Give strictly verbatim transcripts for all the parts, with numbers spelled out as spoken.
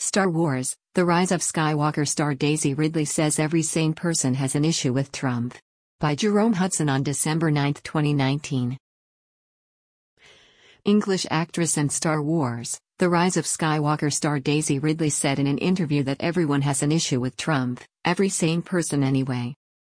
Star Wars: The Rise of Skywalker star Daisy Ridley says every sane person has an issue with Trump. By Jerome Hudson on December ninth, twenty nineteen. English actress and Star Wars: The Rise of Skywalker star Daisy Ridley said in an interview that everyone has an issue with Trump, every sane person anyway.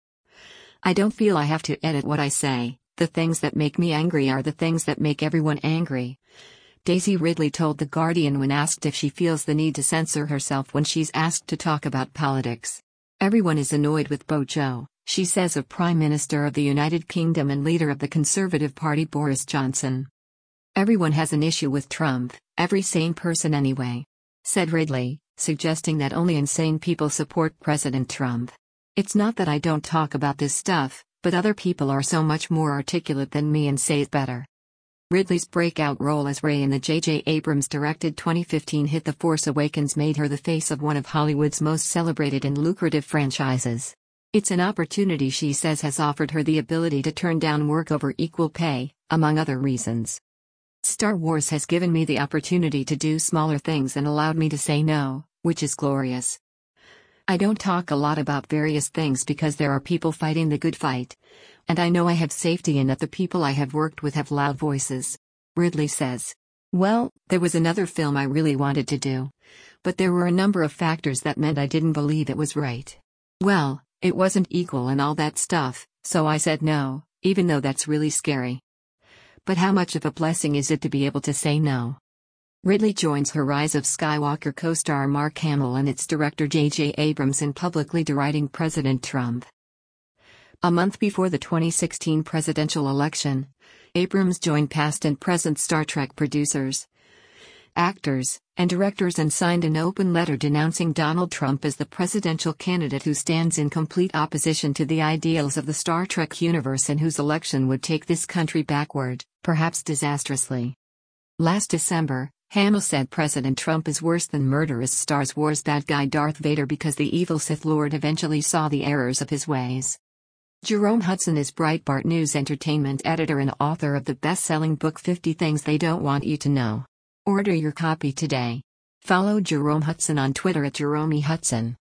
"I don't feel I have to edit what I say. The things that make me angry are the things that make everyone angry," Daisy Ridley told The Guardian when asked if she feels the need to censor herself when she's asked to talk about politics. "Everyone is annoyed with Bojo," she says of Prime Minister of the United Kingdom and leader of the Conservative Party Boris Johnson. "Everyone has an issue with Trump, every sane person anyway," said Ridley, suggesting that only insane people support President Trump. "It's not that I don't talk about this stuff, but other people are so much more articulate than me and say it better." Ridley's breakout role as Rey in the J J Abrams-directed twenty fifteen hit The Force Awakens made her the face of one of Hollywood's most celebrated and lucrative franchises. It's an opportunity she says has offered her the ability to turn down work over equal pay, among other reasons. "Star Wars has given me the opportunity to do smaller things and allowed me to say no, which is glorious. I don't talk a lot about various things because there are people fighting the good fight. And I know I have safety in that the people I have worked with have loud voices," Ridley says. "Well, there was another film I really wanted to do. But there were a number of factors that meant I didn't believe it was right. Well, it wasn't equal and all that stuff, so I said no, even though that's really scary. But how much of a blessing is it to be able to say no?" Ridley joins her Rise of Skywalker co-star Mark Hamill and its director J J Abrams in publicly deriding President Trump. A month before the twenty sixteen presidential election, Abrams joined past and present Star Trek producers, actors, and directors and signed an open letter denouncing Donald Trump as the presidential candidate who stands in complete opposition to the ideals of the Star Trek universe and whose election would take this country backward, perhaps disastrously. Last December, Hamill said President Trump is worse than murderous Star Wars bad guy Darth Vader because the evil Sith Lord eventually saw the errors of his ways. Jerome Hudson is Breitbart News entertainment editor and author of the best-selling book fifty Things They Don't Want You to Know. Order your copy today. Follow Jerome Hudson on Twitter at Jerome E. Hudson.